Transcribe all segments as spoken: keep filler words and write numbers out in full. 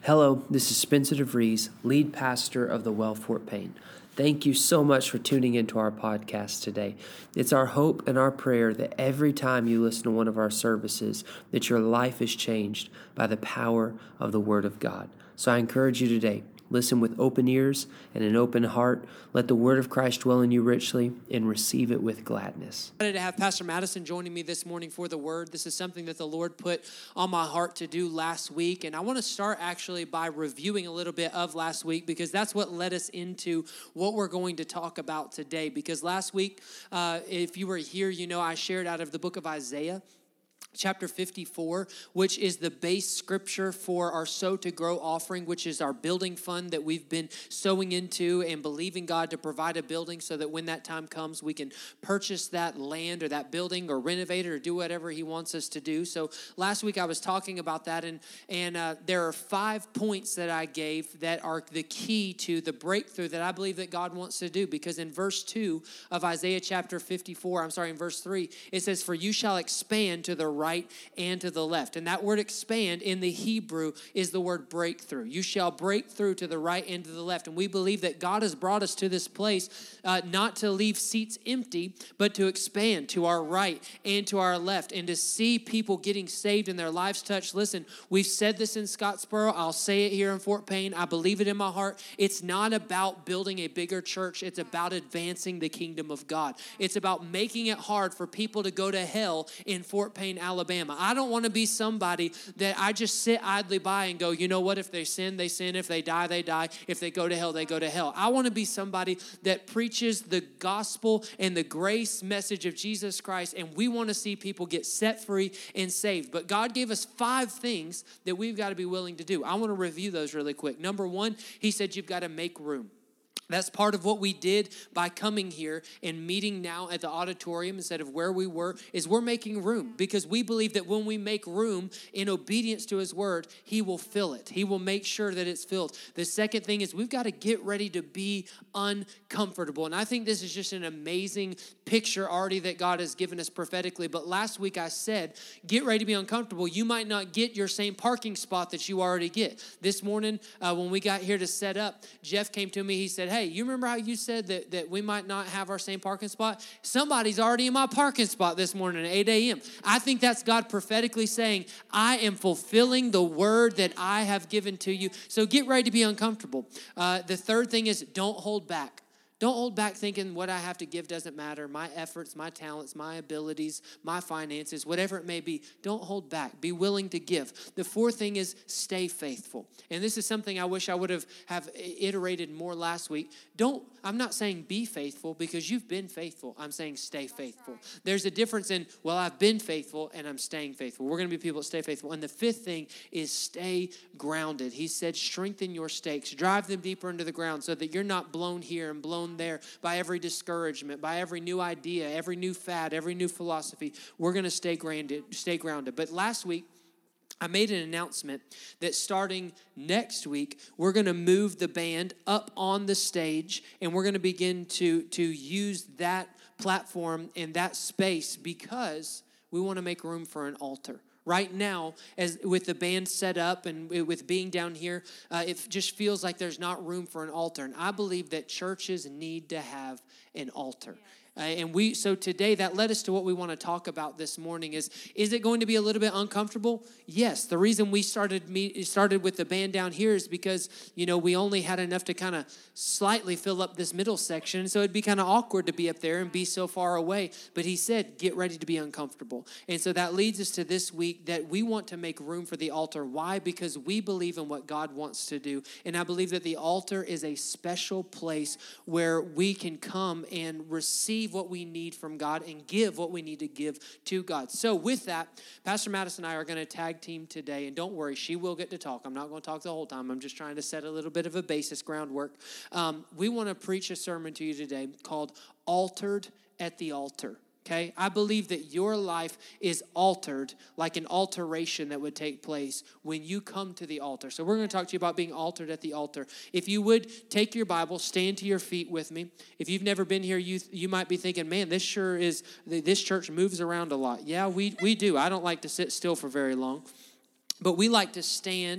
Hello, this is Spencer DeVries, lead pastor of the Well Fort Payne. Thank you so much for tuning into our podcast today. It's our hope and our prayer that every time you listen to one of our services, that your life is changed by the power of the Word of God. So I encourage you today, listen with open ears and an open heart. Let the Word of Christ dwell in you richly and receive it with gladness. I'm excited to have Pastor Madison joining me this morning for the Word. This is something that the Lord put on my heart to do last week. And I want to start actually by reviewing a little bit of last week, because that's what led us into what we're going to talk about today. Because last week, uh, if you were here, you know I shared out of the book of Isaiah, chapter fifty-four, which is the base scripture for our Sow to Grow offering, which is our building fund that we've been sowing into and believing God to provide a building so that when that time comes, we can purchase that land or that building or renovate it or do whatever he wants us to do. So last week I was talking about that, and, and uh, there are five points that I gave that are the key to the breakthrough that I believe that God wants to do. Because in verse two of Isaiah chapter fifty-four, I'm sorry, in verse three, it says, "For you shall expand to the right right and to the left." And that word expand in the Hebrew is the word breakthrough. You shall break through to the right and to the left. And we believe that God has brought us to this place uh, not to leave seats empty, but to expand to our right and to our left and to see people getting saved and their lives touched. Listen, we've said this in Scottsboro. I'll say it here in Fort Payne. I believe it in my heart. It's not about building a bigger church. It's about advancing the kingdom of God. It's about making it hard for people to go to hell in Fort Payne, Alabama. Alabama. I don't want to be somebody that I just sit idly by and go, you know what, if they sin, they sin. If they die, they die. If they go to hell, they go to hell. I want to be somebody that preaches the gospel and the grace message of Jesus Christ, and we want to see people get set free and saved. But God gave us five things that we've got to be willing to do. I want to review those really quick. Number one, he said you've got to make room. That's part of what we did by coming here and meeting now at the auditorium instead of where we were, is we're making room, because we believe that when we make room in obedience to his word, he will fill it. He will make sure that it's filled. The second thing is we've got to get ready to be uncomfortable. And I think this is just an amazing picture already that God has given us prophetically. But last week I said, get ready to be uncomfortable. You might not get your same parking spot that you already get. This morning uh, when we got here to set up, Jeff came to me. He said, hey, you remember how you said that, that we might not have our same parking spot? Somebody's already in my parking spot this morning at eight a.m. I think that's God prophetically saying, I am fulfilling the word that I have given to you. So get ready to be uncomfortable. Uh, the third thing is don't hold back. Don't hold back thinking what I have to give doesn't matter. My efforts, my talents, my abilities, my finances, whatever it may be. Don't hold back. Be willing to give. The fourth thing is stay faithful. And this is something I wish I would have, have iterated more last week. Don't, I'm not saying be faithful, because you've been faithful. I'm saying stay faithful. There's a difference in, well, I've been faithful and I'm staying faithful. We're going to be people that stay faithful. And the fifth thing is stay grounded. He said, strengthen your stakes. Drive them deeper into the ground so that you're not blown here and blown there by every discouragement, by every new idea, every new fad, every new philosophy. We're going to stay grounded, stay grounded. But last week, I made an announcement that starting next week, we're going to move the band up on the stage, and we're going to begin to, to use that platform and that space, because we want to make room for an altar. Right now, as with the band set up and with being down here, uh, it just feels like there's not room for an altar. And I believe that churches need to have an altar. Uh, and we, so today that led us to what we want to talk about this morning is, is it going to be a little bit uncomfortable? Yes. The reason we started me, started with the band down here is because, you know, we only had enough to kind of slightly fill up this middle section. So it'd be kind of awkward to be up there and be so far away. But he said, get ready to be uncomfortable. And so that leads us to this week that we want to make room for the altar. Why? Because we believe in what God wants to do. And I believe that the altar is a special place where we can come and receive what we need from God and give what we need to give to God. So with that, Pastor Madison and I are going to tag team today. And don't worry, she will get to talk. I'm not going to talk the whole time. I'm just trying to set a little bit of a basis groundwork. Um, we want to preach a sermon to you today called Altered at the Altar. Okay, I believe that your life is altered like an alteration that would take place when you come to the altar. So we're going to talk to you about being altered at the altar. If you would take your Bible, stand to your feet with me. If you've never been here, you you might be thinking, man, this sure is, this church moves around a lot. Yeah, we, we do. I don't like to sit still for very long, but we like to stand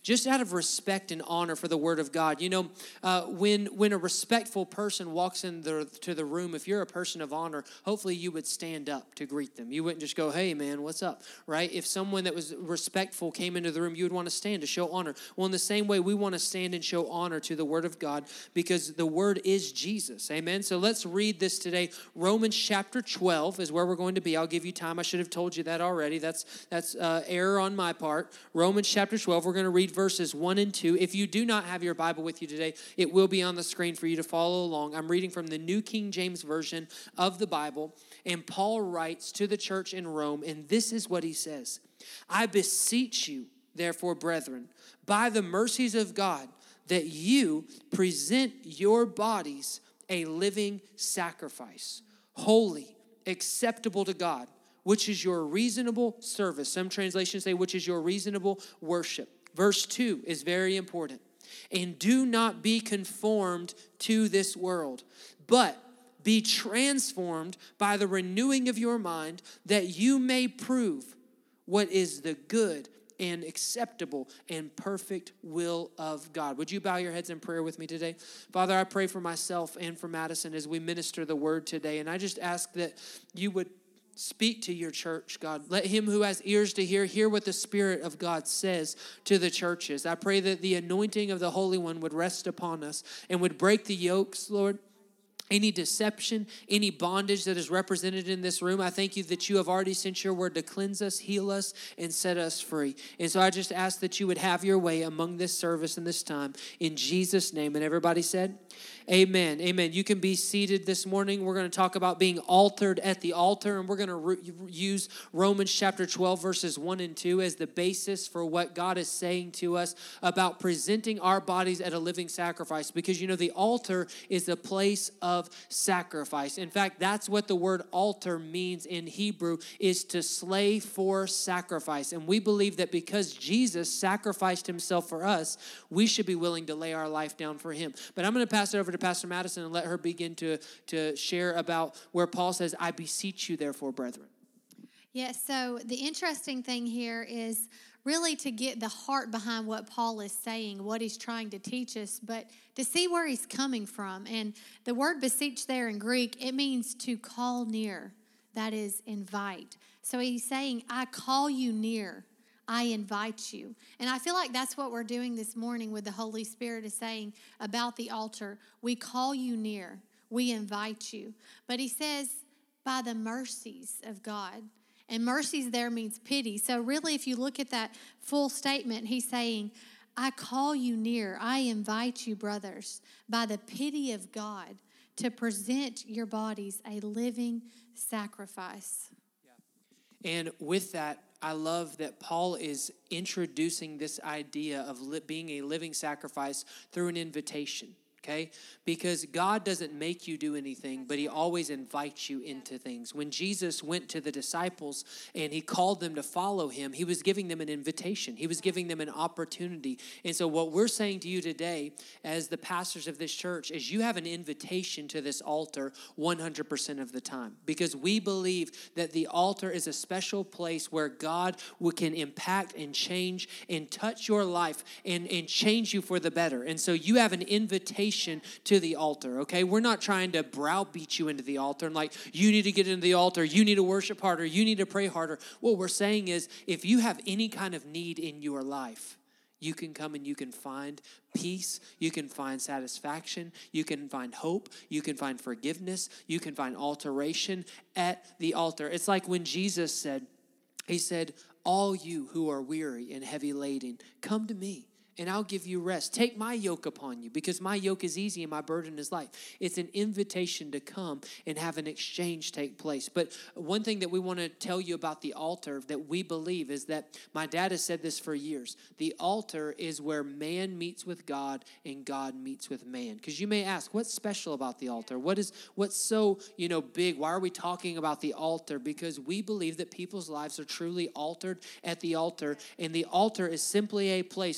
just out of respect and honor for the word of God. You know, uh, when when a respectful person walks into the, the room, if you're a person of honor, hopefully you would stand up to greet them. You wouldn't just go, hey, man, what's up, right? If someone that was respectful came into the room, you would want to stand to show honor. Well, in the same way, we want to stand and show honor to the word of God because the word is Jesus, amen? So let's read this today. Romans chapter twelve is where we're going to be. I'll give you time. I should have told you that already. That's, that's uh, error on my part. Romans chapter twelve, we're going to read verses one and two. If you do not have your Bible with you today, it will be on the screen for you to follow along. I'm reading from the New King James Version of the Bible, and Paul writes to the church in Rome, and this is what he says. I beseech you, therefore, brethren, by the mercies of God, that you present your bodies a living sacrifice, holy, acceptable to God, which is your reasonable service. Some translations say, which is your reasonable worship. Verse two is very important. And do not be conformed to this world, but be transformed by the renewing of your mind, that you may prove what is the good and acceptable and perfect will of God. Would you bow your heads in prayer with me today? Father, I pray for myself and for Madison as we minister the word today. And I just ask that you would speak to your church, God. Let him who has ears to hear, hear what the Spirit of God says to the churches. I pray that the anointing of the Holy One would rest upon us and would break the yokes, Lord. Any deception, any bondage that is represented in this room, I thank you that you have already sent your word to cleanse us, heal us, and set us free. And so I just ask that you would have your way among this service and this time in Jesus' name. And everybody said, amen. Amen. You can be seated this morning. We're going to talk about being altered at the altar, and we're going to re- use Romans chapter twelve, verses one and two as the basis for what God is saying to us about presenting our bodies at a living sacrifice. Because, you know, the altar is a place of sacrifice. In fact, that's what the word altar means in Hebrew, is to slay for sacrifice. And we believe that because Jesus sacrificed himself for us, we should be willing to lay our life down for him. But I'm going to pass it over to Pastor Madison and let her begin to, to share about where Paul says, I beseech you, therefore, brethren. Yeah, so the interesting thing here is really to get the heart behind what Paul is saying, what he's trying to teach us, but to see where he's coming from. And the word beseech there in Greek, it means to call near. That is, invite. So he's saying, I call you near. I invite you. And I feel like that's what we're doing this morning with the Holy Spirit is saying about the altar. We call you near. We invite you. But he says, by the mercies of God. And mercies there means pity. So really, if you look at that full statement, he's saying, I call you near. I invite you, brothers, by the pity of God, to present your bodies a living sacrifice. Yeah. And with that, I love that Paul is introducing this idea of li- being a living sacrifice through an invitation. Okay? Because God doesn't make you do anything, but he always invites you into things. When Jesus went to the disciples and he called them to follow him, he was giving them an invitation. He was giving them an opportunity. And so what we're saying to you today as the pastors of this church is you have an invitation to this altar one hundred percent of the time. Because we believe that the altar is a special place where God can impact and change and touch your life and, and change you for the better. And so you have an invitation to the altar, okay? We're not trying to browbeat you into the altar and like, you need to get into the altar, you need to worship harder, you need to pray harder. What we're saying is, if you have any kind of need in your life, you can come and you can find peace, you can find satisfaction, you can find hope, you can find forgiveness, you can find alteration at the altar. It's like when Jesus said, he said, all you who are weary and heavy laden, come to me, and I'll give you rest. Take my yoke upon you, because my yoke is easy and my burden is light. It's an invitation to come and have an exchange take place. But one thing that we want to tell you about the altar that we believe is that, my dad has said this for years, the altar is where man meets with God and God meets with man. Because you may ask, what's special about the altar? What is what's so, you know, big? Why are we talking about the altar? Because we believe that people's lives are truly altered at the altar, and the altar is simply a place, because you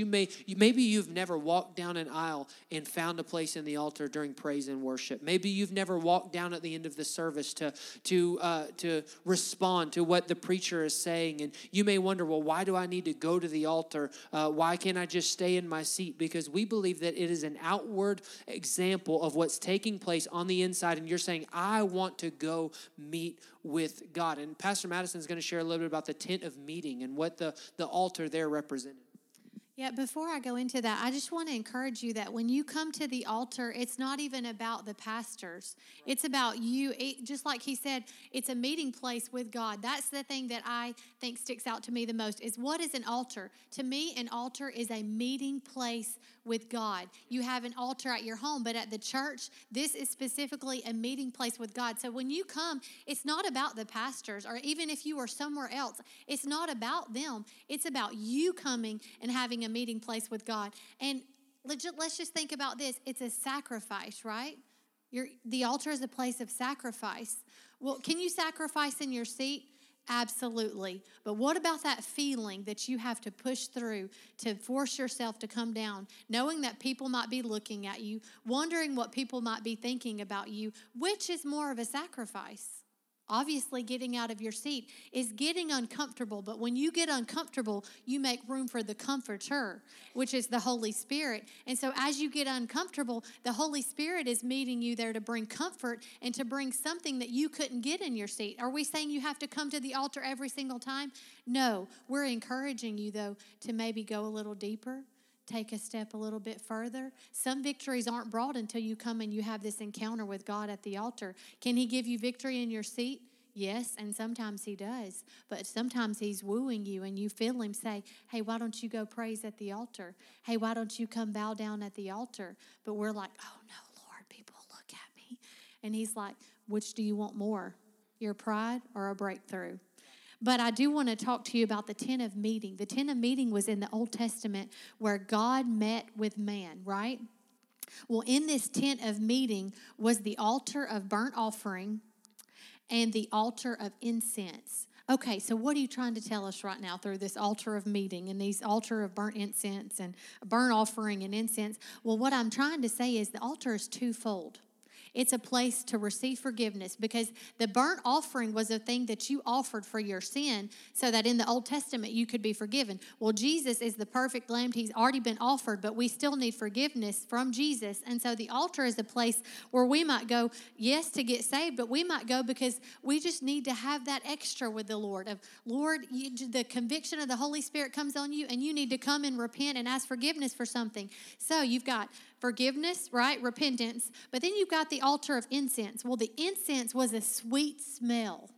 may, you, maybe you've never walked down an aisle and found a place in the altar during praise and worship. Maybe you've never walked down at the end of the service to, to, uh, to respond to what the preacher is saying. And you may wonder, well, why do I need to go to the altar? Uh, why can't I just stay in my seat? Because we believe that it is an outward example of what's taking place on the inside. And you're saying, I want to go meet with God. And Pastor Madison is going to share a little bit about the tent of meeting and what the, the altar there represented. Yeah, before I go into that, I just want to encourage you that when you come to the altar, it's not even about the pastors. It's about you. It, just like he said, it's a meeting place with God. That's the thing that I think sticks out to me the most is what is an altar? To me, an altar is a meeting place with God. You have an altar at your home, but at the church, this is specifically a meeting place with God. So when you come, it's not about the pastors, or even if you are somewhere else, it's not about them. It's about you coming and having a meeting place with God. And legit, let's just think about this. It's a sacrifice, right? You're, the altar is a place of sacrifice. Well, can you sacrifice in your seat? Absolutely. But what about that feeling that you have to push through to force yourself to come down, knowing that people might be looking at you, wondering what people might be thinking about you? Which is more of a sacrifice? Obviously, getting out of your seat is getting uncomfortable. But when you get uncomfortable, you make room for the comforter, which is the Holy Spirit. And so as you get uncomfortable, the Holy Spirit is meeting you there to bring comfort and to bring something that you couldn't get in your seat. Are we saying you have to come to the altar every single time? No. We're encouraging you, though, to maybe go a little deeper. Take a step a little bit further. Some victories aren't brought until you come and you have this encounter with God at the altar. Can he give you victory in your seat? Yes, and sometimes he does. But sometimes he's wooing you and you feel him say, hey, why don't you go praise at the altar? Hey, why don't you come bow down at the altar? But we're like, oh, no, Lord, people look at me. And he's like, which do you want more, your pride or a breakthrough? But I do want to talk to you about the tent of meeting. The tent of meeting was in the Old Testament where God met with man, right? Well, in this tent of meeting was the altar of burnt offering and the altar of incense. Okay, so what are you trying to tell us right now through this altar of meeting and these altar of burnt incense and burnt offering and incense? Well, what I'm trying to say is the altar is twofold. It's a place to receive forgiveness because the burnt offering was a thing that you offered for your sin so that in the Old Testament you could be forgiven. Well, Jesus is the perfect lamb. He's already been offered, but we still need forgiveness from Jesus. And so the altar is a place where we might go, yes, to get saved, but we might go because we just need to have that extra with the Lord. Of Lord, you, the conviction of the Holy Spirit comes on you and you need to come and repent and ask forgiveness for something. So you've got forgiveness, right? Repentance. But then you've got the altar of incense. Well, the incense was a sweet smell.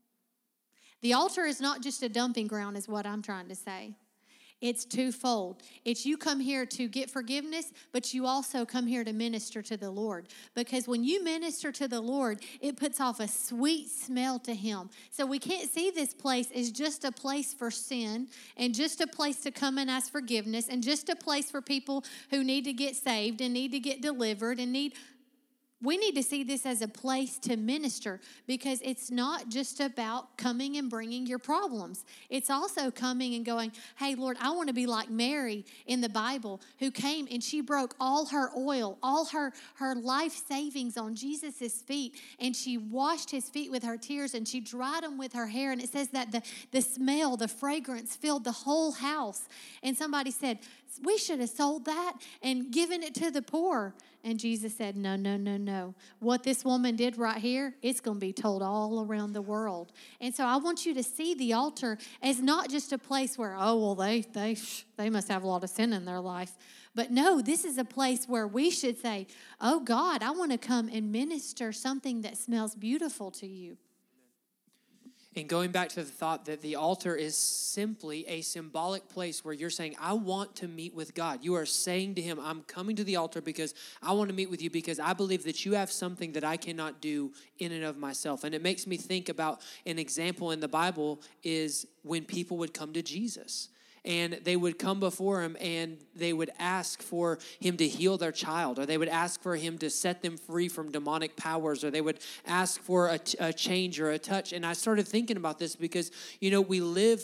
The altar is not just a dumping ground, is what I'm trying to say. It's twofold. It's you come here to get forgiveness, but you also come here to minister to the Lord. Because when you minister to the Lord, it puts off a sweet smell to him. So we can't see this place as just a place for sin and just a place to come and ask forgiveness and just a place for people who need to get saved and need to get delivered and need... We need to see this as a place to minister because it's not just about coming and bringing your problems. It's also coming and going, hey, Lord, I want to be like Mary in the Bible who came and she broke all her oil, all her, her life savings on Jesus' feet, and she washed his feet with her tears and she dried them with her hair. And it says that the, the smell, the fragrance filled the whole house. And somebody said, we should have sold that and given it to the poor. And Jesus said, no, no, no, no. What this woman did right here, it's going to be told all around the world. And so I want you to see the altar as not just a place where, oh, well, they they they must have a lot of sin in their life. But no, this is a place where we should say, oh, God, I want to come and minister something that smells beautiful to you. And going back to the thought that the altar is simply a symbolic place where you're saying, I want to meet with God. You are saying to him, I'm coming to the altar because I want to meet with you because I believe that you have something that I cannot do in and of myself. And it makes me think about an example in the Bible is when people would come to Jesus. And they would come before him and they would ask for him to heal their child, or they would ask for him to set them free from demonic powers, or they would ask for a, a change or a touch. And I started thinking about this because, you know, we live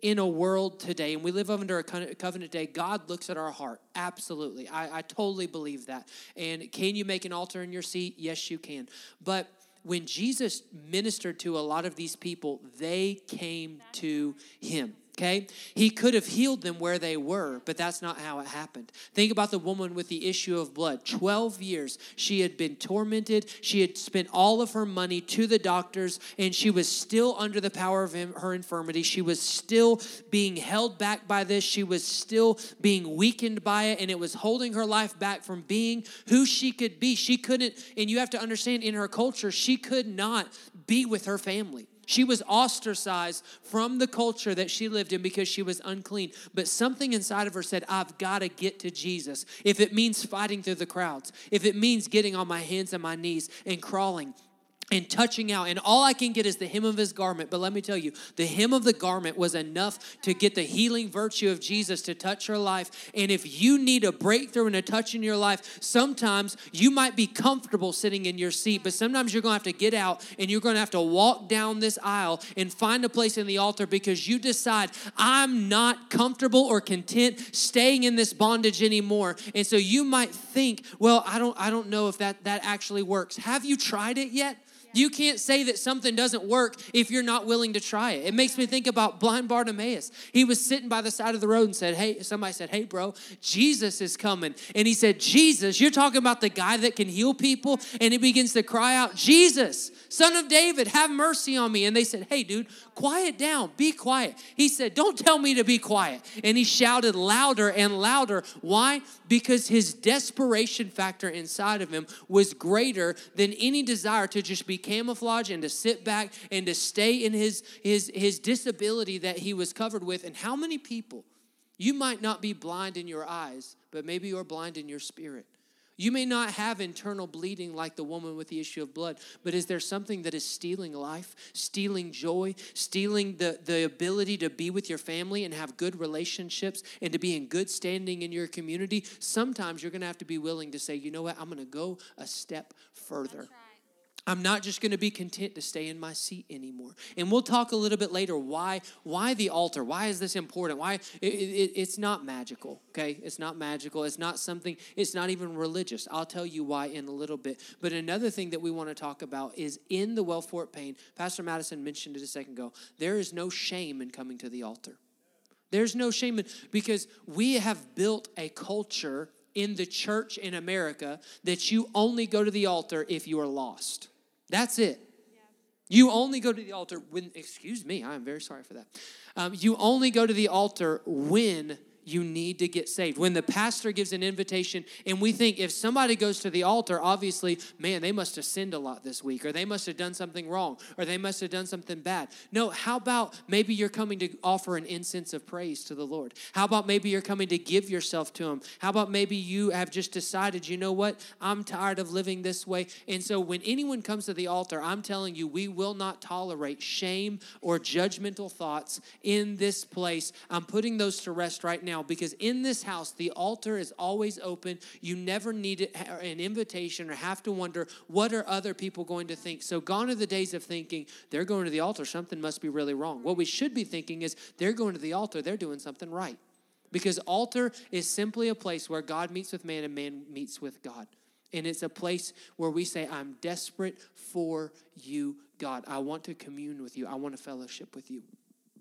in a world today, and we live under a covenant day, God looks at our heart. Absolutely. I, I totally believe that. And can you make an altar in your seat? Yes, you can. But when Jesus ministered to a lot of these people, they came to him. Okay? He could have healed them where they were, but that's not how it happened. Think about the woman with the issue of blood. twelve years, she had been tormented. She had spent all of her money to the doctors, and she was still under the power of him, her infirmity. She was still being held back by this. She was still being weakened by it, and it was holding her life back from being who she could be. She couldn't, and you have to understand, in her culture, she could not be with her family. She was ostracized from the culture that she lived in because she was unclean. But something inside of her said, I've got to get to Jesus. If it means fighting through the crowds, if it means getting on my hands and my knees and crawling and touching out, and all I can get is the hem of his garment. But let me tell you, the hem of the garment was enough to get the healing virtue of Jesus to touch her life. And if you need a breakthrough and a touch in your life, sometimes you might be comfortable sitting in your seat, but sometimes you're going to have to get out and you're going to have to walk down this aisle and find a place in the altar because you decide, I'm not comfortable or content staying in this bondage anymore. And so you might think, well, I don't, I don't know if that, that actually works. Have you tried it yet? You can't say that something doesn't work if you're not willing to try it. It makes me think about blind Bartimaeus. He was sitting by the side of the road and said, hey, somebody said, hey, bro, Jesus is coming. And he said, Jesus, you're talking about the guy that can heal people? And he begins to cry out, Jesus, Son of David, have mercy on me. And they said, hey, dude, quiet down, be quiet. He said, don't tell me to be quiet. And he shouted louder and louder. Why? Because his desperation factor inside of him was greater than any desire to just be camouflage and to sit back and to stay in his, his, his disability that he was covered with. And how many people, you might not be blind in your eyes, but maybe you're blind in your spirit. You may not have internal bleeding like the woman with the issue of blood, but is there something that is stealing life, stealing joy, stealing the, the ability to be with your family and have good relationships and to be in good standing in your community? Sometimes you're going to have to be willing to say, you know what, I'm going to go a step further. I'm not just going to be content to stay in my seat anymore. And we'll talk a little bit later why why the altar. Why is this important? Why it, it, it's not magical, okay? It's not magical. It's not something, it's not even religious. I'll tell you why in a little bit. But another thing that we want to talk about is in the Wellfort Payne, Pastor Madison mentioned it a second ago, there is no shame in coming to the altar. There's no shame in, because we have built a culture in the church in America that you only go to the altar if you are lost. That's it. Yeah. You only go to the altar when, excuse me, I am very sorry for that. Um, you only go to the altar when you need to get saved. When the pastor gives an invitation, and we think if somebody goes to the altar, obviously, man, they must have sinned a lot this week, or they must have done something wrong, or they must have done something bad. No, how about maybe you're coming to offer an incense of praise to the Lord? How about maybe you're coming to give yourself to him? How about maybe you have just decided, you know what, I'm tired of living this way. And so when anyone comes to the altar, I'm telling you, we will not tolerate shame or judgmental thoughts in this place. I'm putting those to rest right now. Because in this house, the altar is always open. You never need an invitation or have to wonder, what are other people going to think? So gone are the days of thinking, they're going to the altar, something must be really wrong. What we should be thinking is, they're going to the altar, they're doing something right. Because altar is simply a place where God meets with man and man meets with God. And it's a place where we say, I'm desperate for you, God. I want to commune with you. I want to fellowship with you.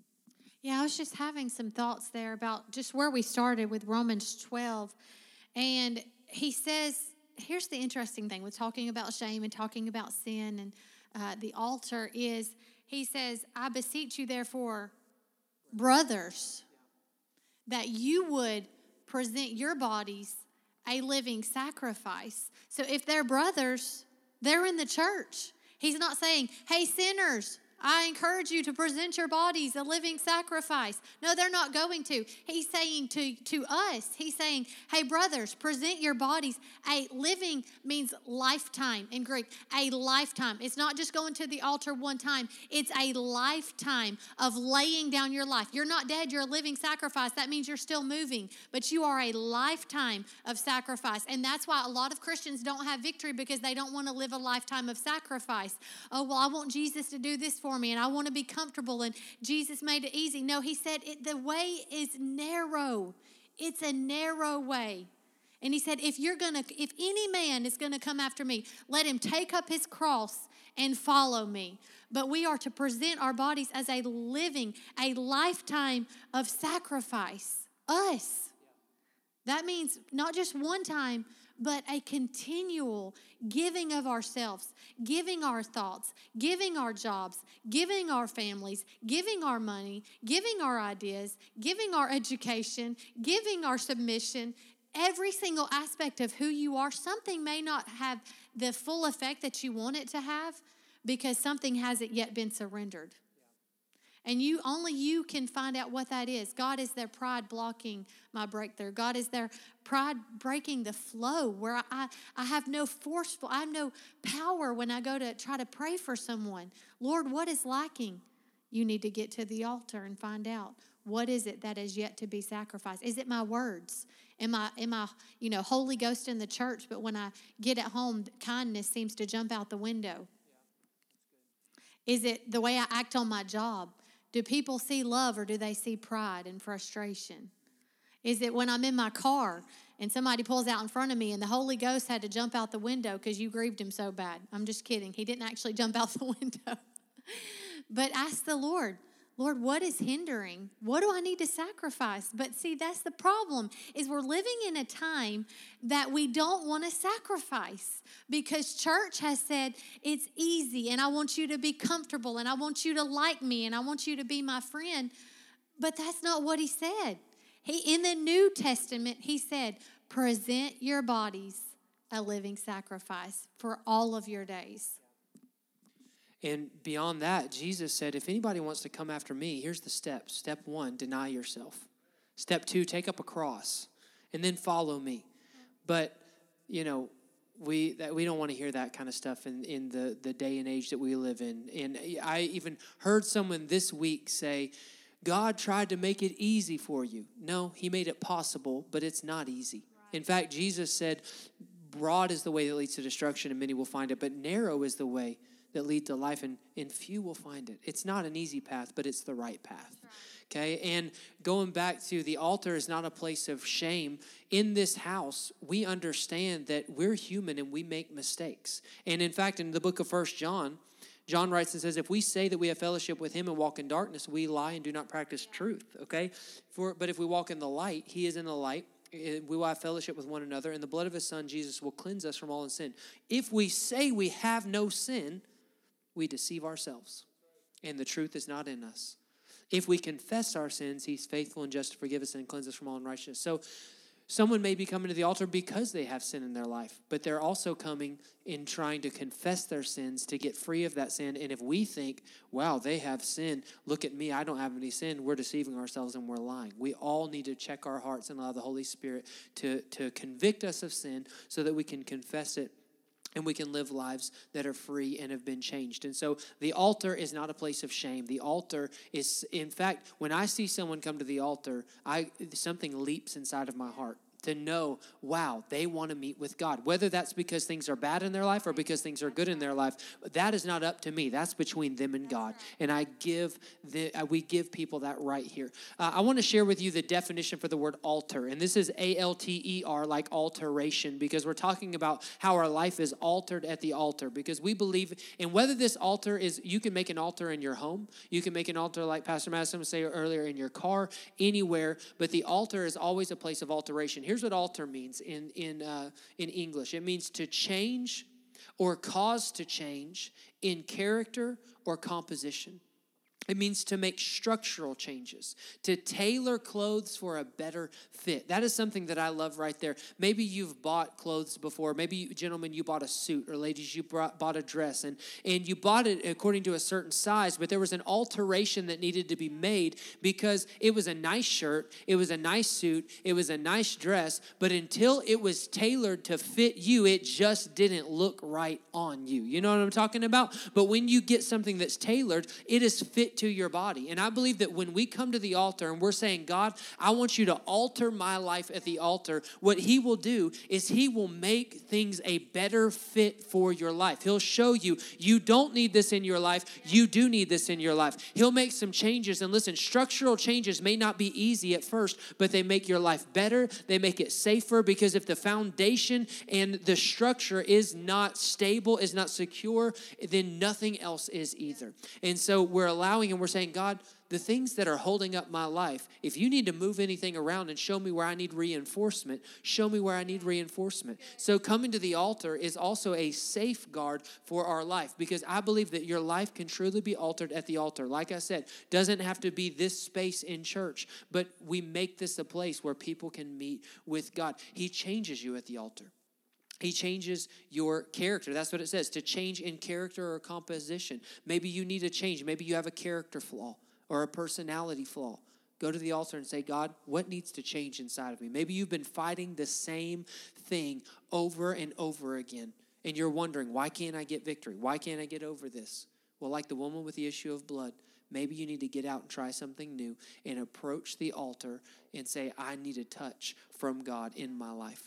Yeah, I was just having some thoughts there about just where we started with Romans twelve. And he says, here's the interesting thing with talking about shame and talking about sin and uh, the altar is, he says, I beseech you therefore, brothers, that you would present your bodies a living sacrifice. So if they're brothers, they're in the church. He's not saying, hey, sinners, I encourage you to present your bodies a living sacrifice. No, they're not going to. He's saying to, to us, he's saying, hey, brothers, present your bodies. A living means lifetime in Greek, a lifetime. It's not just going to the altar one time. It's a lifetime of laying down your life. You're not dead. You're a living sacrifice. That means you're still moving, but you are a lifetime of sacrifice. And that's why a lot of Christians don't have victory, because they don't want to live a lifetime of sacrifice. Oh, well, I want Jesus to do this for for me and I want to be comfortable and Jesus made it easy. No, he said it, the way is narrow. It's a narrow way. And he said, if you're going to, if any man is going to come after me, let him take up his cross and follow me. But we are to present our bodies as a living, a lifetime of sacrifice. Us. That means not just one time, but a continual giving of ourselves, giving our thoughts, giving our jobs, giving our families, giving our money, giving our ideas, giving our education, giving our submission. Every single aspect of who you are, something may not have the full effect that you want it to have because something hasn't yet been surrendered. And you only you can find out what that is. God is their pride blocking my breakthrough. God is their pride breaking the flow where I, I have no forceful, I have no power when I go to try to pray for someone. Lord, what is lacking? You need to get to the altar and find out. What is it that is yet to be sacrificed? Is it my words? Am I, am I, you know, Holy Ghost in the church, but when I get at home, kindness seems to jump out the window? Yeah, is it the way I act on my job? Do people see love or do they see pride and frustration? Is it when I'm in my car and somebody pulls out in front of me and the Holy Ghost had to jump out the window because you grieved him so bad? I'm just kidding. He didn't actually jump out the window. But ask the Lord, Lord, what is hindering? What do I need to sacrifice? But see, that's the problem, is we're living in a time that we don't want to sacrifice because church has said it's easy and I want you to be comfortable and I want you to like me and I want you to be my friend. But that's not what he said. He, in the New Testament, he said, present your bodies a living sacrifice for all of your days. And beyond that, Jesus said, if anybody wants to come after me, here's the steps. Step one, deny yourself. Step two, take up a cross. And then follow me. But, you know, we that we don't want to hear that kind of stuff in, in the, the day and age that we live in. And I even heard someone this week say, God tried to make it easy for you. No, he made it possible, but it's not easy. Right. In fact, Jesus said, broad is the way that leads to destruction, and many will find it, but narrow is the way that lead to life, and, and few will find it. It's not an easy path, but it's the right path. Okay, and going back to the altar is not a place of shame. In this house, we understand that we're human and we make mistakes. And in fact, in the book of First John, John writes and says, if we say that we have fellowship with him and walk in darkness, we lie and do not practice truth. Okay, For but if we walk in the light, he is in the light. We will have fellowship with one another, and the blood of his son, Jesus, will cleanse us from all sin. If we say we have no sin, we deceive ourselves, and the truth is not in us. If we confess our sins, he's faithful and just to forgive us and cleanse us from all unrighteousness. So someone may be coming to the altar because they have sin in their life, but they're also coming in trying to confess their sins to get free of that sin. And if we think, wow, they have sin, look at me, I don't have any sin, we're deceiving ourselves and we're lying. We all need to check our hearts and allow the Holy Spirit to, to convict us of sin so that we can confess it and we can live lives that are free and have been changed. And so the altar is not a place of shame. The altar is, in fact, when I see someone come to the altar, I something leaps inside of my heart to know, wow, they want to meet with God. Whether that's because things are bad in their life or because things are good in their life, that is not up to me. That's between them and God. And I give the, we give people that right here. Uh, I want to share with you the definition for the word altar. And this is A L T E R, like alteration, because we're talking about how our life is altered at the altar. Because we believe in whether this altar is, you can make an altar in your home. You can make an altar, like Pastor Madison was saying earlier, in your car, anywhere. But the altar is always a place of alteration. Here's what altar means in in uh, in English. It means to change or cause to change in character or composition. It means to make structural changes, to tailor clothes for a better fit. That is something that I love right there. Maybe you've bought clothes before. Maybe, you, gentlemen, you bought a suit, or ladies, you brought, bought a dress, and, and you bought it according to a certain size, but there was an alteration that needed to be made because it was a nice shirt, it was a nice suit, it was a nice dress, but until it was tailored to fit you, it just didn't look right on you. You know what I'm talking about? But when you get something that's tailored, it is fit fit to your body. And I believe that when we come to the altar and we're saying, God, I want you to alter my life at the altar, what he will do is he will make things a better fit for your life. He'll show you, you don't need this in your life. You do need this in your life. He'll make some changes. And listen, structural changes may not be easy at first, but they make your life better. They make it safer, because if the foundation and the structure is not stable, is not secure, then nothing else is either. And so we're allowing and we're saying, God, the things that are holding up my life, if you need to move anything around and show me where I need reinforcement, show me where I need reinforcement. So coming to the altar is also a safeguard for our life, because I believe that your life can truly be altered at the altar. Like I said, doesn't have to be this space in church, but we make this a place where people can meet with God. He changes you at the altar. He changes your character. That's what it says, to change in character or composition. Maybe you need a change. Maybe you have a character flaw or a personality flaw. Go to the altar and say, God, what needs to change inside of me? Maybe you've been fighting the same thing over and over again, and you're wondering, why can't I get victory? Why can't I get over this? Well, like the woman with the issue of blood, maybe you need to get out and try something new and approach the altar and say, I need a touch from God in my life.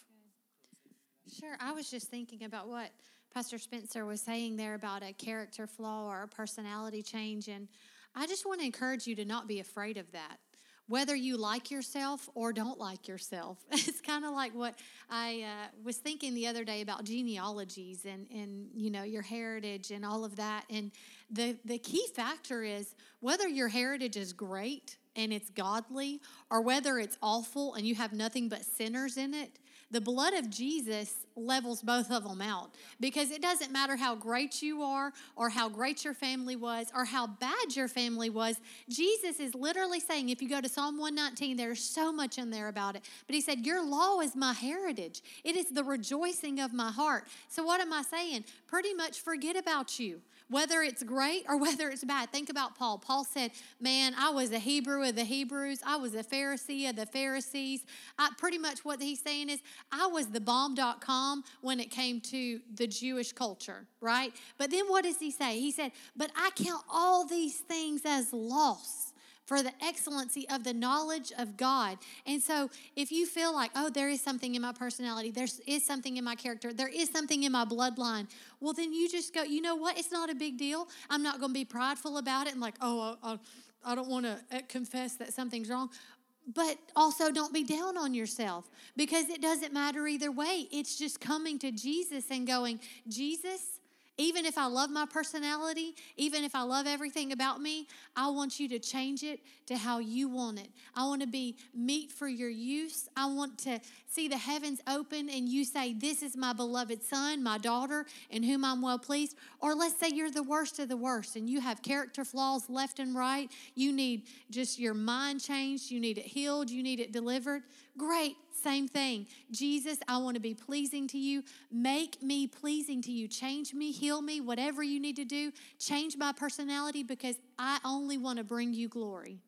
Sure. I was just thinking about what Pastor Spencer was saying there about a character flaw or a personality change. And I just want to encourage you to not be afraid of that, whether you like yourself or don't like yourself. It's kind of like what I uh, was thinking the other day about genealogies and, and, you know, your heritage and all of that. And the, the key factor is whether your heritage is great and it's godly, or whether it's awful and you have nothing but sinners in it. The blood of Jesus levels both of them out, because it doesn't matter how great you are or how great your family was or how bad your family was. Jesus is literally saying, if you go to Psalm one nineteen, there's so much in there about it. But he said, your law is my heritage. It is the rejoicing of my heart. So what am I saying? Pretty much forget about you, whether it's great or whether it's bad. Think about Paul. Paul said, man, I was a Hebrew of the Hebrews. I was a Pharisee of the Pharisees. I, pretty much what he's saying is, I was the bomb dot com when it came to the Jewish culture, right? But then what does he say? He said, but I count all these things as loss for the excellency of the knowledge of God. And so if you feel like, oh, there is something in my personality, there is something in my character, there is something in my bloodline, well, then you just go, you know what? It's not a big deal. I'm not going to be prideful about it and like, oh, I, I don't want to confess that something's wrong. But also don't be down on yourself, because it doesn't matter either way. It's just coming to Jesus and going, Jesus, even if I love my personality, even if I love everything about me, I want you to change it to how you want it. I want to be meat for your use. I want to see the heavens open and you say, this is my beloved son, my daughter, in whom I'm well pleased. Or let's say you're the worst of the worst and you have character flaws left and right. You need just your mind changed. You need it healed. You need it delivered. Great. Same thing. Jesus, I want to be pleasing to you. Make me pleasing to you. Change me, heal me, whatever you need to do. Change my personality, because I only want to bring you glory.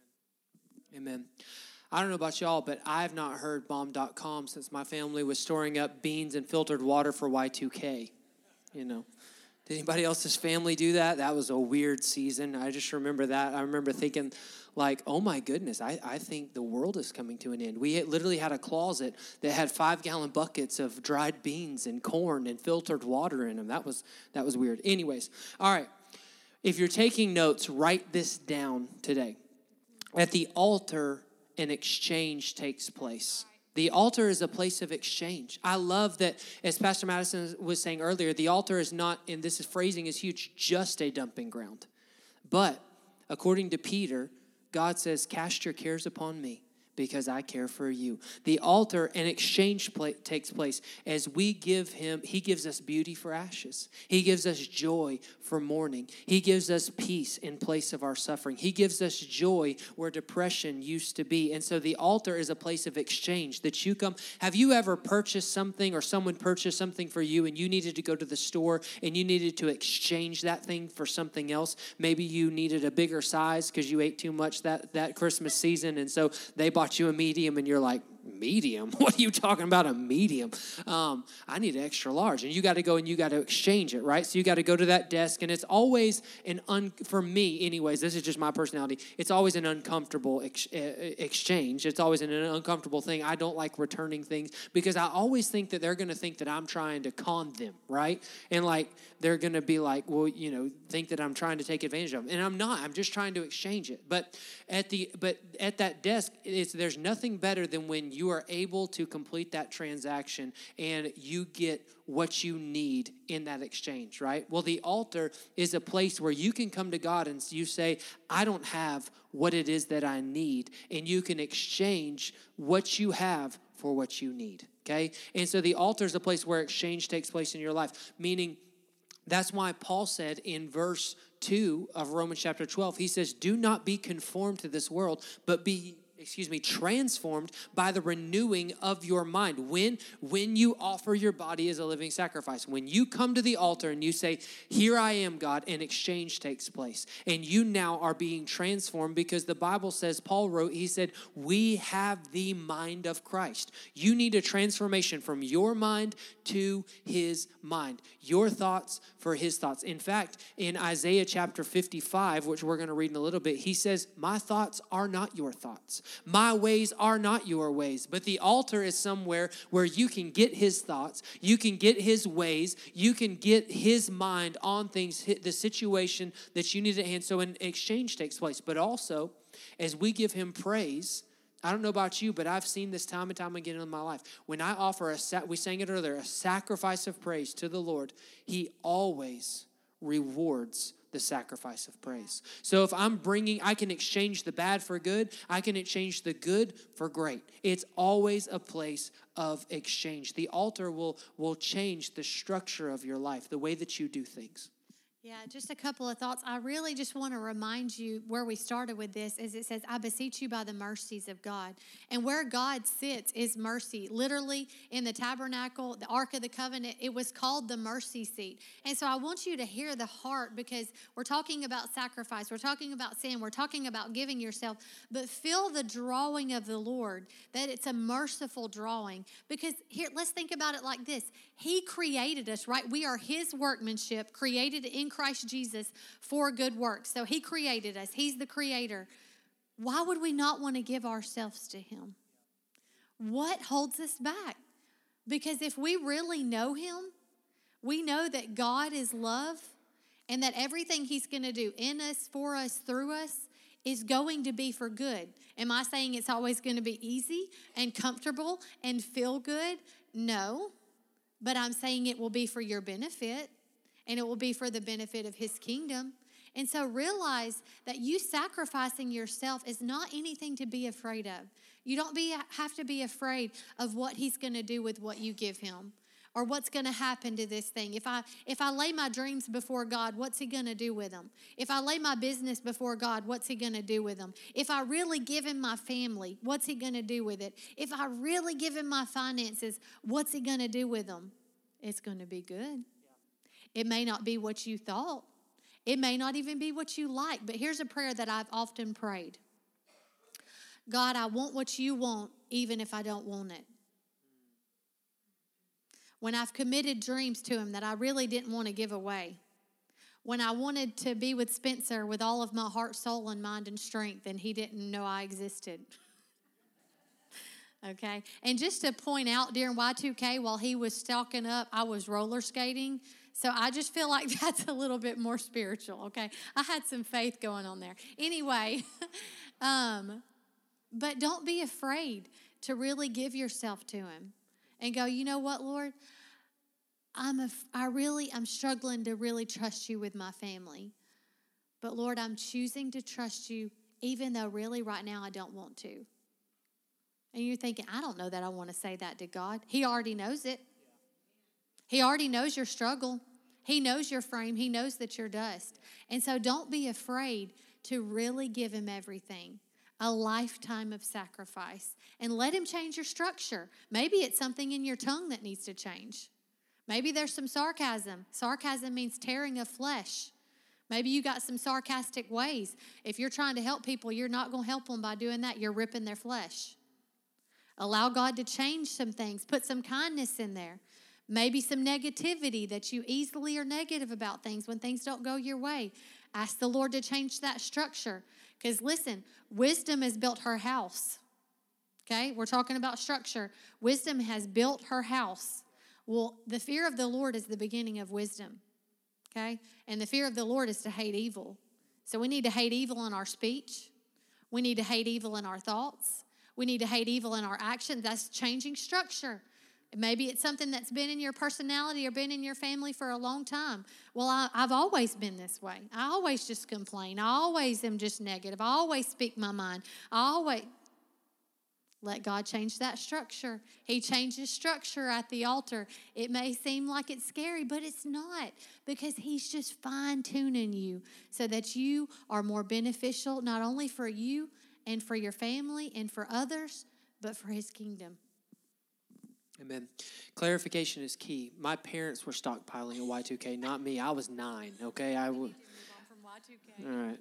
Amen. I don't know about y'all, but I've not heard bomb dot com since my family was storing up beans and filtered water for Y two K. You know. Did anybody else's family do that? That was a weird season. I just remember that. I remember thinking, like, oh my goodness, I, I think the world is coming to an end. We had, literally had a closet that had five-gallon buckets of dried beans and corn and filtered water in them. That was that was weird. Anyways, all right. If you're taking notes, write this down today. At the altar, an exchange takes place. The altar is a place of exchange. I love that, as Pastor Madison was saying earlier, the altar is not, and this is phrasing is huge, just a dumping ground. But according to Peter, God says, cast your cares upon me, because I care for you. The altar, an exchange play, takes place as we give him, he gives us beauty for ashes. He gives us joy for mourning. He gives us peace in place of our suffering. He gives us joy where depression used to be. And so the altar is a place of exchange that you come. Have you ever purchased something, or someone purchased something for you and you needed to go to the store and you needed to exchange that thing for something else? Maybe you needed a bigger size because you ate too much that, that Christmas season, and so they bought you a medium and you're like, medium? What are you talking about, a medium? Um, I need an extra large. And you got to go and you got to exchange it, right? So you got to go to that desk, and it's always an, un, for me anyways, this is just my personality, it's always an uncomfortable ex, uh, exchange. It's always an uncomfortable thing. I don't like returning things because I always think that they're going to think that I'm trying to con them, right? And like, they're going to be like, well, you know, think that I'm trying to take advantage of them. And I'm not. I'm just trying to exchange it. But at the but at that desk, it's, there's nothing better than when you are able to complete that transaction and you get what you need in that exchange, right? Well, the altar is a place where you can come to God and you say, I don't have what it is that I need. And you can exchange what you have for what you need, okay? And so the altar is a place where exchange takes place in your life, meaning that's why Paul said in verse two of Romans chapter twelve, he says, do not be conformed to this world, but be excuse me, transformed by the renewing of your mind. When, when you offer your body as a living sacrifice, when you come to the altar and you say, here I am, God, an exchange takes place. And you now are being transformed because the Bible says, Paul wrote, he said, we have the mind of Christ. You need a transformation from your mind to his mind. Your thoughts for his thoughts. In fact, in Isaiah chapter fifty-five, which we're going to read in a little bit, he says, my thoughts are not your thoughts. My ways are not your ways. But the altar is somewhere where you can get his thoughts, you can get his ways, you can get his mind on things, the situation that you need at hand. So an exchange takes place. But also, as we give him praise, I don't know about you, but I've seen this time and time again in my life. When I offer a, we sang it earlier, a sacrifice of praise to the Lord, he always rewards the sacrifice of praise. So if I'm bringing, I can exchange the bad for good. I can exchange the good for great. It's always a place of exchange. The altar will, will change the structure of your life, the way that you do things. Yeah, just a couple of thoughts. I really just want to remind you where we started with this is it says, I beseech you by the mercies of God. And where God sits is mercy. Literally in the tabernacle, the Ark of the Covenant, it was called the mercy seat. And so I want you to hear the heart because we're talking about sacrifice. We're talking about sin. We're talking about giving yourself. But feel the drawing of the Lord, that it's a merciful drawing. Because here, let's think about it like this. He created us, right? We are his workmanship, created in Christ Jesus for good works. So he created us. He's the creator. Why would we not want to give ourselves to him? What holds us back? Because if we really know him, we know that God is love and that everything he's going to do in us, for us, through us is going to be for good. Am I saying it's always going to be easy and comfortable and feel good? No. But I'm saying it will be for your benefit, and it will be for the benefit of his kingdom. And so realize that you sacrificing yourself is not anything to be afraid of. You don't be, have to be afraid of what he's going to do with what you give him or what's going to happen to this thing. If I if I lay my dreams before God, what's he going to do with them? If I lay my business before God, what's he going to do with them? If I really give him my family, what's he going to do with it? If I really give him my finances, what's he going to do with them? It's going to be good. It may not be what you thought. It may not even be what you like. But here's a prayer that I've often prayed. God, I want what you want, even if I don't want it. When I've committed dreams to him that I really didn't want to give away. When I wanted to be with Spencer with all of my heart, soul, and mind and strength, and he didn't know I existed. Okay? And just to point out, during Y two K, while he was stocking up, I was roller skating. So I just feel like that's a little bit more spiritual, okay? I had some faith going on there. Anyway, um, but don't be afraid to really give yourself to him and go, you know what, Lord? I'm a, I really, I'm struggling to really trust you with my family. But Lord, I'm choosing to trust you even though really right now I don't want to. And you're thinking, I don't know that I want to say that to God. He already knows it. He already knows your struggle. He knows your frame. He knows that you're dust. And so don't be afraid to really give him everything. A lifetime of sacrifice. And let him change your structure. Maybe it's something in your tongue that needs to change. Maybe there's some sarcasm. Sarcasm means tearing of flesh. Maybe you got some sarcastic ways. If you're trying to help people, you're not going to help them by doing that. You're ripping their flesh. Allow God to change some things. Put some kindness in there. Maybe some negativity that you easily are negative about things when things don't go your way. Ask the Lord to change that structure. Because listen, wisdom has built her house. Okay, we're talking about structure. Wisdom has built her house. Well, the fear of the Lord is the beginning of wisdom. Okay, and the fear of the Lord is to hate evil. So we need to hate evil in our speech. We need to hate evil in our thoughts. We need to hate evil in our actions. That's changing structure. Maybe it's something that's been in your personality or been in your family for a long time. Well, I, I've always been this way. I always just complain. I always am just negative. I always speak my mind. I always... Let God change that structure. He changes structure at the altar. It may seem like it's scary, but it's not, because he's just fine-tuning you so that you are more beneficial, not only for you and for your family and for others, but for his kingdom. Amen. Clarification is key. My parents were stockpiling a Y two K, not me. I was nine, okay? I w- All right.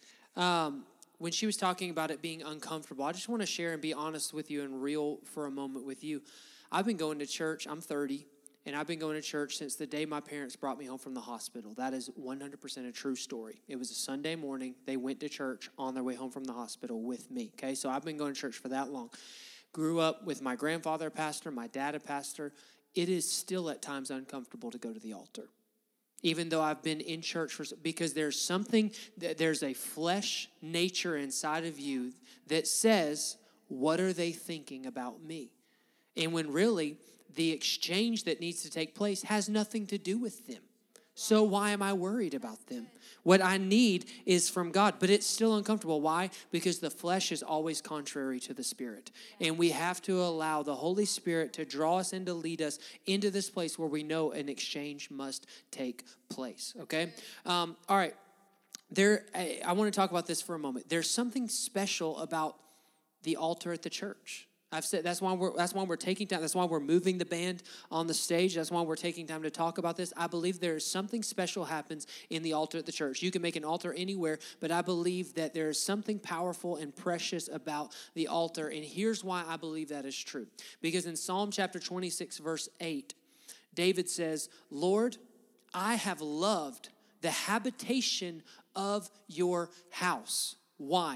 Um, when she was talking about it being uncomfortable, I just want to share and be honest with you and real for a moment with you. I've been going to church. I'm thirty, and I've been going to church since the day my parents brought me home from the hospital. That is one hundred percent a true story. It was a Sunday morning. They went to church on their way home from the hospital with me, okay? So I've been going to church for that long. Grew up with my grandfather a pastor, my dad a pastor. It is still at times uncomfortable to go to the altar. Even though I've been in church for, because there's something, there's a flesh nature inside of you that says, what are they thinking about me? And when really the exchange that needs to take place has nothing to do with them. So why am I worried about them? What I need is from God, but it's still uncomfortable. Why? Because the flesh is always contrary to the Spirit. And we have to allow the Holy Spirit to draw us and to lead us into this place where we know an exchange must take place, okay? Um, all right. There, I, I want to talk about this for a moment. There's something special about the altar at the church. I've said that's why we're that's why we're taking time. That's why we're moving the band on the stage. That's why we're taking time to talk about this. I believe there is something special happens in the altar at the church. You can make an altar anywhere, but I believe that there is something powerful and precious about the altar. And here's why I believe that is true. Because in Psalm chapter twenty-six, verse eight, David says, "Lord, I have loved the habitation of your house." Why?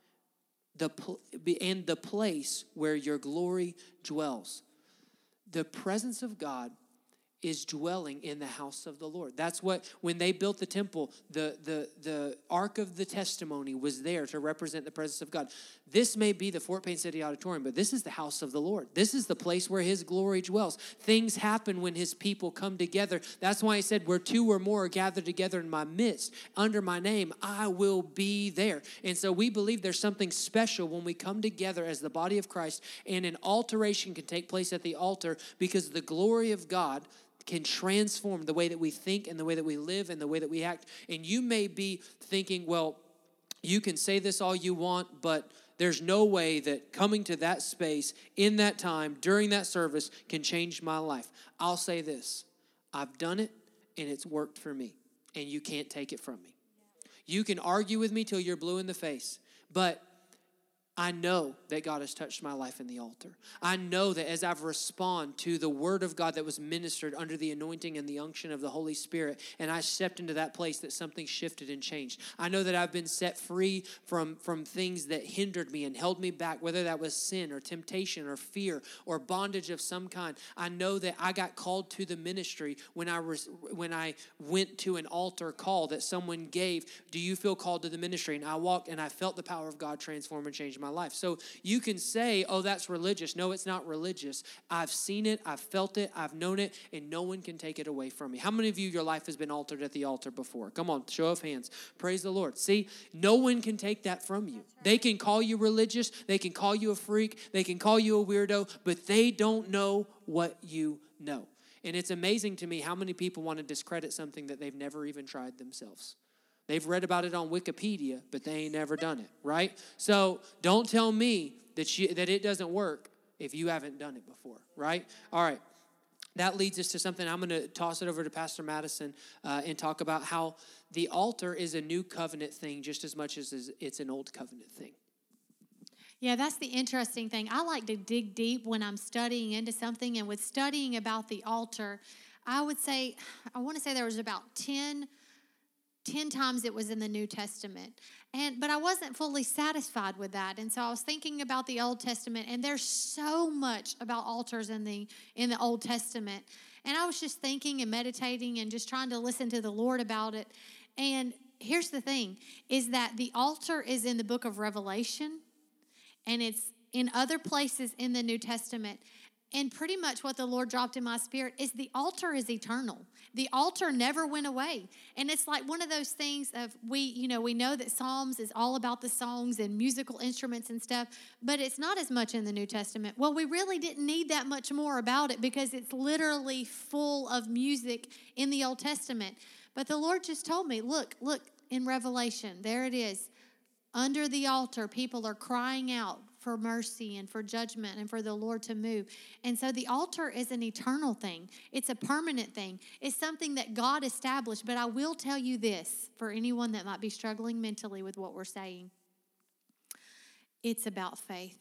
The and the place where your glory dwells. The presence of God is dwelling in the house of the Lord. That's what, when they built the temple, the, the, the Ark of the Testimony was there to represent the presence of God. This may be the Fort Payne City Auditorium, but this is the house of the Lord. This is the place where his glory dwells. Things happen when his people come together. That's why he said, where two or more are gathered together in my midst, under my name, I will be there. And so we believe there's something special when we come together as the body of Christ, and an alteration can take place at the altar because the glory of God can transform the way that we think and the way that we live and the way that we act. And you may be thinking, well, you can say this all you want, but there's no way that coming to that space in that time during that service can change my life. I'll say this. I've done it and it's worked for me, and you can't take it from me. You can argue with me till you're blue in the face, but I know that God has touched my life in the altar. I know that as I've responded to the word of God that was ministered under the anointing and the unction of the Holy Spirit, and I stepped into that place, that something shifted and changed. I know that I've been set free from, from things that hindered me and held me back, whether that was sin or temptation or fear or bondage of some kind. I know that I got called to the ministry when I, res, when I went to an altar call that someone gave. Do you feel called to the ministry? And I walked and I felt the power of God transform and change my life. So you can say, oh, that's religious. No, it's not religious. I've seen it, I've felt it, I've known it, and no one can take it away from me. How many of you, your life has been altered at the altar before? Come on, show of hands. Praise the Lord. See, no one can take that from you. They can call you religious, they can call you a freak, they can call you a weirdo, but they don't know what you know. And it's amazing to me how many people want to discredit something that they've never even tried themselves. They've read about it on Wikipedia, but they ain't never done it, right? So don't tell me that you, that it doesn't work if you haven't done it before, right? All right. That leads us to something. I'm going to toss it over to Pastor Madison uh, and talk about how the altar is a new covenant thing just as much as it's an old covenant thing. Yeah, that's the interesting thing. I like to dig deep when I'm studying into something, and with studying about the altar, I would say, I want to say there was about ten, ten times it was in the New Testament. And but I wasn't fully satisfied with that. And so I was thinking about the Old Testament, and there's so much about altars in the in the Old Testament. And I was just thinking and meditating and just trying to listen to the Lord about it. And here's the thing, is that the altar is in the book of Revelation, and it's in other places in the New Testament. And pretty much what the Lord dropped in my spirit is the altar is eternal. The altar never went away. And it's like one of those things of we, you know, we know that Psalms is all about the songs and musical instruments and stuff, but it's not as much in the New Testament. Well, we really didn't need that much more about it because it's literally full of music in the Old Testament. But the Lord just told me, look, look in Revelation, there it is. Under the altar, people are crying out for mercy and for judgment and for the Lord to move. And so the altar is an eternal thing. It's a permanent thing. It's something that God established. But I will tell you this, for anyone that might be struggling mentally with what we're saying, it's about faith.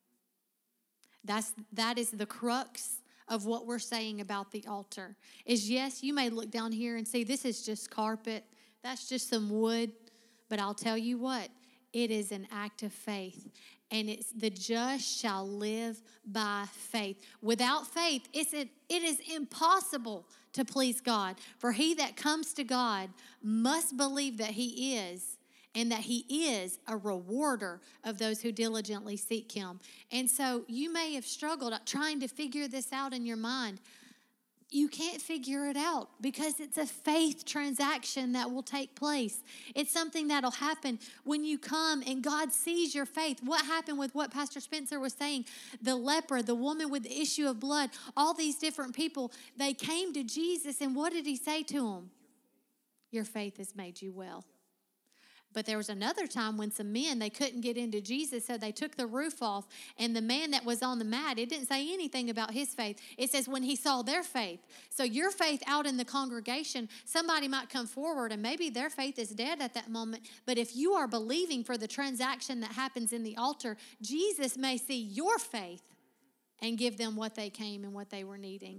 That's, that is the crux of what we're saying about the altar. Is yes, you may look down here and see this is just carpet. That's just some wood. But I'll tell you what, it is an act of faith. And it's the just shall live by faith. Without faith, it's it, it is impossible to please God. For he that comes to God must believe that he is, and that he is a rewarder of those who diligently seek him. And so you may have struggled trying to figure this out in your mind. You can't figure it out because it's a faith transaction that will take place. It's something that'll happen when you come and God sees your faith. What happened with what Pastor Spencer was saying? The leper, the woman with the issue of blood, all these different people, they came to Jesus, and what did he say to them? Your faith has made you well. But there was another time when some men, they couldn't get into Jesus, so they took the roof off. And the man that was on the mat, it didn't say anything about his faith. It says when he saw their faith. So your faith out in the congregation, somebody might come forward and maybe their faith is dead at that moment. But if you are believing for the transaction that happens in the altar, Jesus may see your faith and give them what they came and what they were needing.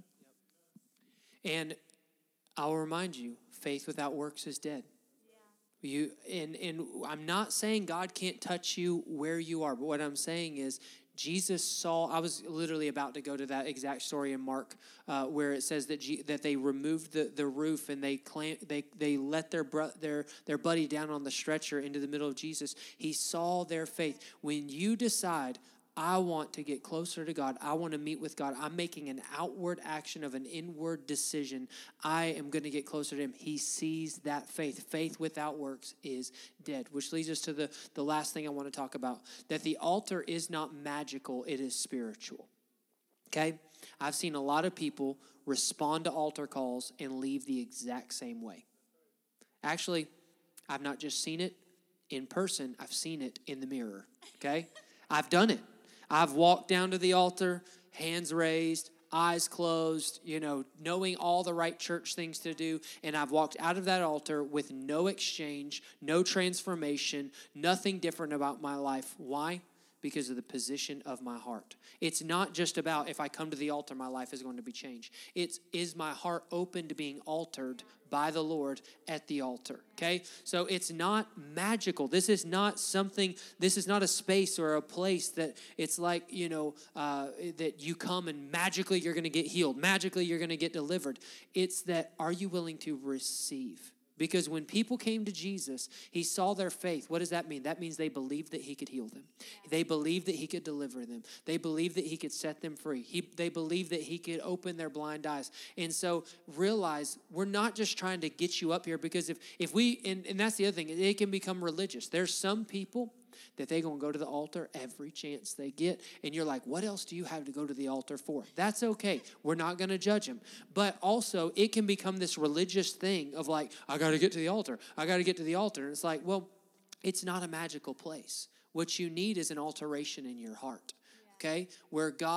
And I'll remind you, faith without works is dead. You and and I'm not saying God can't touch you where you are, but what I'm saying is Jesus saw. I was literally about to go to that exact story in Mark, uh, where it says that G, that they removed the, the roof and they clam, they they let their bro, their their buddy down on the stretcher into the middle of Jesus. He saw their faith. When you decide, I want to get closer to God, I want to meet with God, I'm making an outward action of an inward decision, I am going to get closer to him. He sees that faith. Faith without works is dead, which leads us to the, the last thing I want to talk about, that the altar is not magical, it is spiritual. Okay? I've seen a lot of people respond to altar calls and leave the exact same way. Actually, I've not just seen it in person, I've seen it in the mirror. Okay? I've done it. I've walked down to the altar, hands raised, eyes closed, you know, knowing all the right church things to do. And I've walked out of that altar with no exchange, no transformation, nothing different about my life. Why? Because of the position of my heart. It's not just about if I come to the altar, my life is going to be changed. It's, is my heart open to being altered by the Lord at the altar, okay? So it's not magical. This is not something, this is not a space or a place that it's like, you know, uh, that you come and magically you're going to get healed. Magically you're going to get delivered. It's that, are you willing to receive? Because when people came to Jesus, he saw their faith. What does that mean? That means they believed that he could heal them. They believed that he could deliver them. They believed that he could set them free. He, they believed that he could open their blind eyes. And so realize we're not just trying to get you up here, because if, if we, and, and that's the other thing, it can become religious. There's some people that they're going to go to the altar every chance they get. And you're like, what else do you have to go to the altar for? That's okay. We're not going to judge them. But also, it can become this religious thing of like, I got to get to the altar. I got to get to the altar. And it's like, well, it's not a magical place. What you need is an alteration in your heart. Okay, where God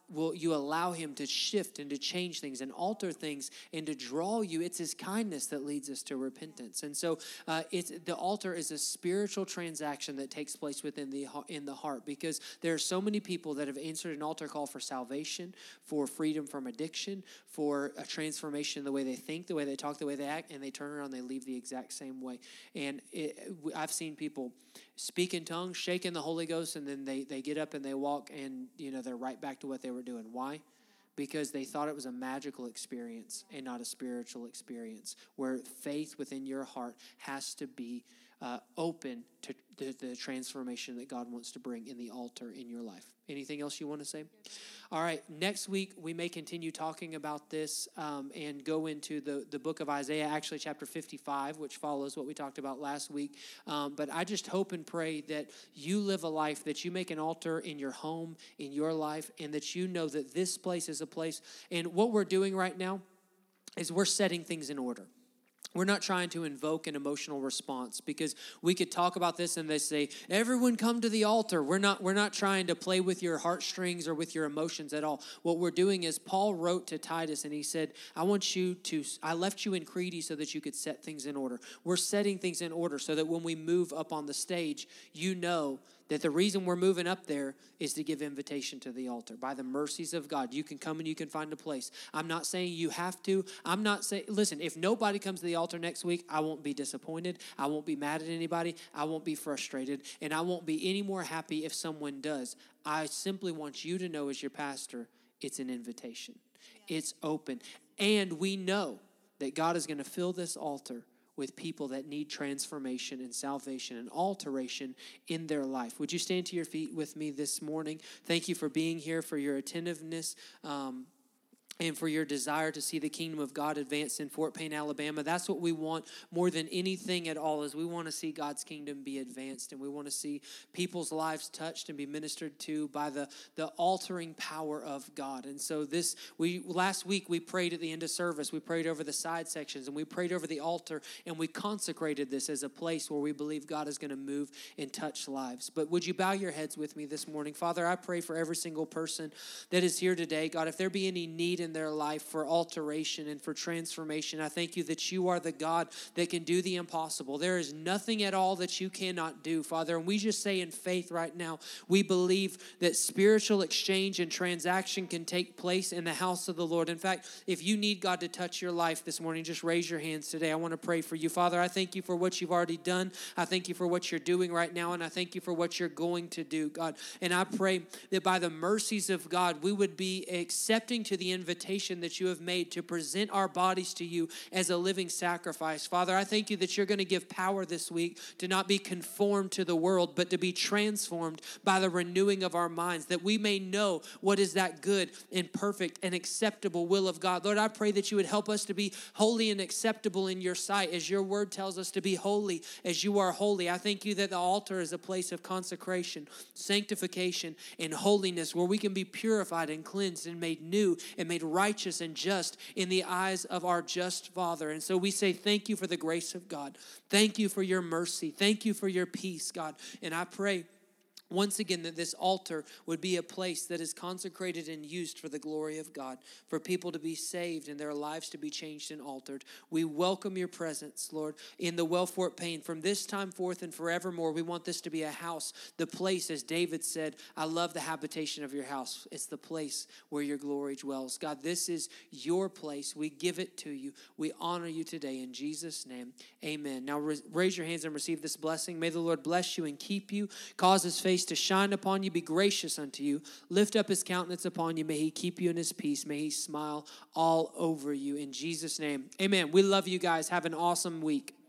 will you allow him to shift and to change things and alter things and to draw you. It's his kindness that leads us to repentance. And so uh, it's, the altar is a spiritual transaction that takes place within the in the heart, because there are so many people that have answered an altar call for salvation, for freedom from addiction, for a transformation in the way they think, the way they talk, the way they act, and they turn around and they leave the exact same way. And it, I've seen people speak in tongues, shake in the Holy Ghost, and then they, they get up and they walk, and you know they're right back to what they were doing. Why? Because they thought it was a magical experience and not a spiritual experience, where faith within your heart has to be uh, open to the, the transformation that God wants to bring in the altar in your life. Anything else you want to say? All right, next week we may continue talking about this um, and go into the, the book of Isaiah, actually chapter fifty-five, which follows what we talked about last week. Um, but I just hope and pray that you live a life, that you make an altar in your home, in your life, and that you know that this place is a place. And what we're doing right now is we're setting things in order. We're not trying to invoke an emotional response, because we could talk about this and they say, everyone come to the altar. We're not, we're not trying to play with your heartstrings or with your emotions at all. What we're doing is Paul wrote to Titus and he said, I want you to, I left you in Crete so that you could set things in order. We're setting things in order so that when we move up on the stage, you know that the reason we're moving up there is to give invitation to the altar. By the mercies of God, you can come and you can find a place. I'm not saying you have to. I'm not saying, listen, if nobody comes to the altar next week, I won't be disappointed. I won't be mad at anybody. I won't be frustrated. And I won't be any more happy if someone does. I simply want you to know, as your pastor, it's an invitation. Yeah. It's open. And we know that God is going to fill this altar with people that need transformation and salvation and alteration in their life. Would you stand to your feet with me this morning? Thank you for being here, for your attentiveness, um, and for your desire to see the kingdom of God advance in Fort Payne, Alabama. That's what we want more than anything at all, is we want to see God's kingdom be advanced, and we want to see people's lives touched and be ministered to by the, the altering power of God. And so this, we last week we prayed at the end of service. We prayed over the side sections, and we prayed over the altar, and we consecrated this as a place where we believe God is going to move and touch lives. But would you bow your heads with me this morning? Father, I pray for every single person that is here today. God, if there be any need in in their life for alteration and for transformation, I thank you that you are the God that can do the impossible. There is nothing at all that you cannot do, Father. And we just say in faith right now, we believe that spiritual exchange and transaction can take place in the house of the Lord. In fact, if you need God to touch your life this morning, just raise your hands today. I want to pray for you. Father, I thank you for what you've already done. I thank you for what you're doing right now, and I thank you for what you're going to do, God. And I pray that by the mercies of God, we would be accepting to the invitation that you have made to present our bodies to you as a living sacrifice. Father, I thank you that you're going to give power this week to not be conformed to the world, but to be transformed by the renewing of our minds, that we may know what is that good and perfect and acceptable will of God. Lord, I pray that you would help us to be holy and acceptable in your sight, as your word tells us to be holy as you are holy. I thank you that the altar is a place of consecration, sanctification, and holiness, where we can be purified and cleansed and made new and made righteous and just in the eyes of our just Father. And so we say thank you for the grace of God. Thank you for your mercy. Thank you for your peace, God. And I pray once again that this altar would be a place that is consecrated and used for the glory of God, for people to be saved and their lives to be changed and altered. We welcome your presence, Lord, in the Well Fort Payne. From this time forth and forevermore, we want this to be a house, the place, as David said, I love the habitation of your house. It's the place where your glory dwells. God, this is your place. We give it to you. We honor you today in Jesus' name. Amen. Now raise your hands and receive this blessing. May the Lord bless you and keep you, cause his face to shine upon you, be gracious unto you, lift up his countenance upon you. May he keep you in his peace. May he smile all over you in Jesus' name. Amen. We love you guys. Have an awesome week.